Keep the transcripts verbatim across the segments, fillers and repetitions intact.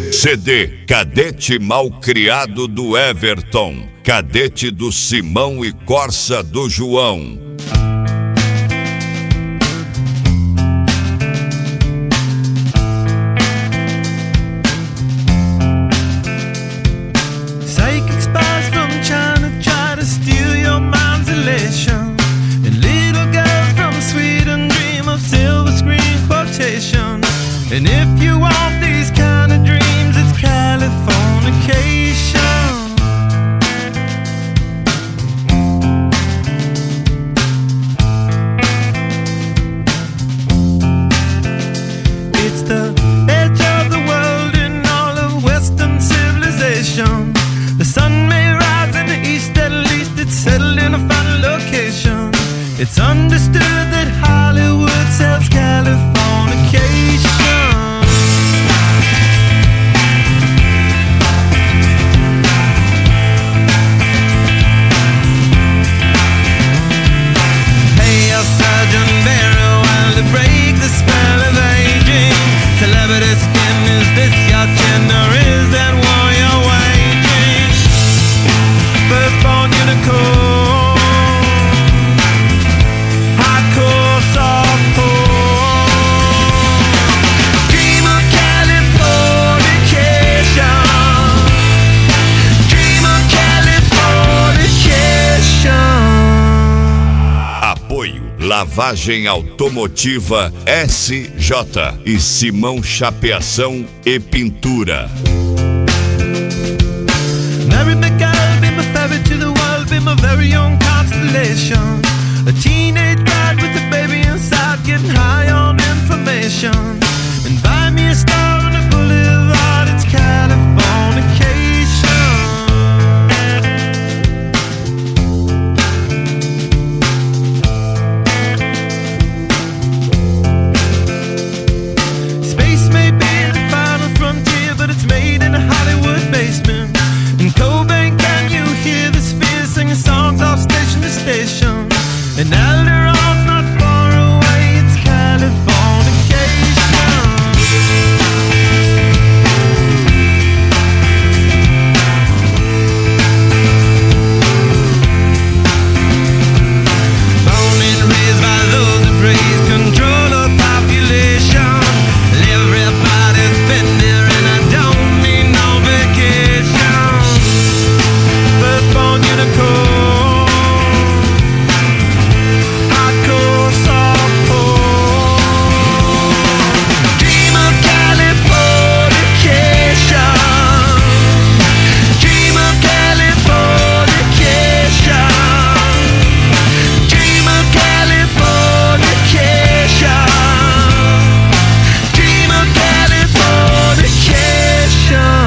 C D Cadete Malcriado do Everton, Cadete do Simão e Corsa do João. Psychic spies from China try to steal your mind's elation, and little girls from Sweden dream of silver screen quotation. And if you want these kind of dreams, it's Californication. It's the edge of the world in all of Western civilization. The sun may rise in the east, at least it's settled in a final location. It's understood that Hollywood sells Californication. Hey, a Sergeant Barry, while to break the spell of aging. Celebrity skin, is this your chin, or is that war you're waging? Firstborn unicorn, hardcore softcore. Dream of Californication. Dream of Californication. Apoio Lavagem Automotiva S J e Simão Chapeação e Pintura. Marry me, girl, be my fairy to the world, be my very own constellation. A teenage bride with a baby inside, getting high on information. And buy me a star on a boulevard, it's Californication. Space may be the final frontier, but it's made in a Hollywood basement. In Cobain, can you hear the spheres singing songs off station to station? And Alderon's not far away, it's Californication. Born and raised by those that praise control of population. Everybody's been there and I don't need no vacation. Firstborn unicorn, hardcore softcore. Dream of Californication. Dream of Californication. Dream of Californication. Dream of Californication.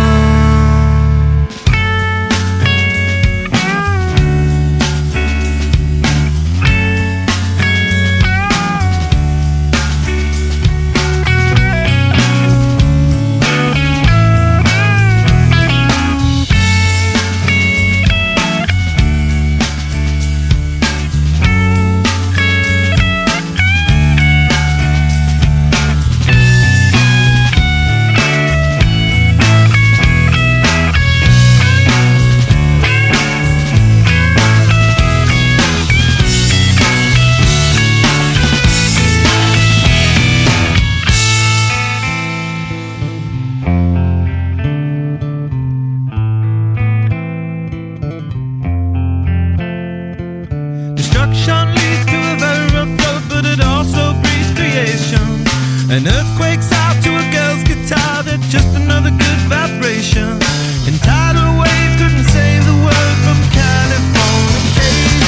Destruction leads to a very rough road, but it also breeds creation. An earthquake's out to a girl's guitar, that's just another good vibration. And tidal waves couldn't save the world from Californication.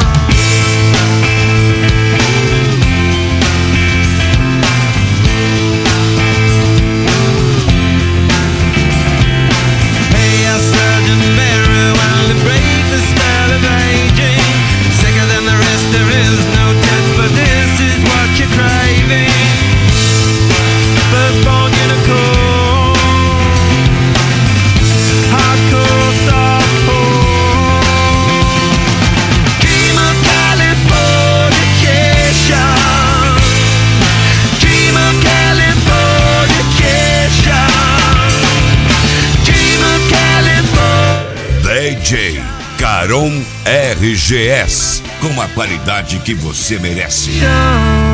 Hey, a Sergeant Barry, while to break the spell of aging. Sicker than the rest, there is no test, but this is what you're craving. Firstborn unicorn, hard J Caron R G S, com a qualidade que você merece. Show.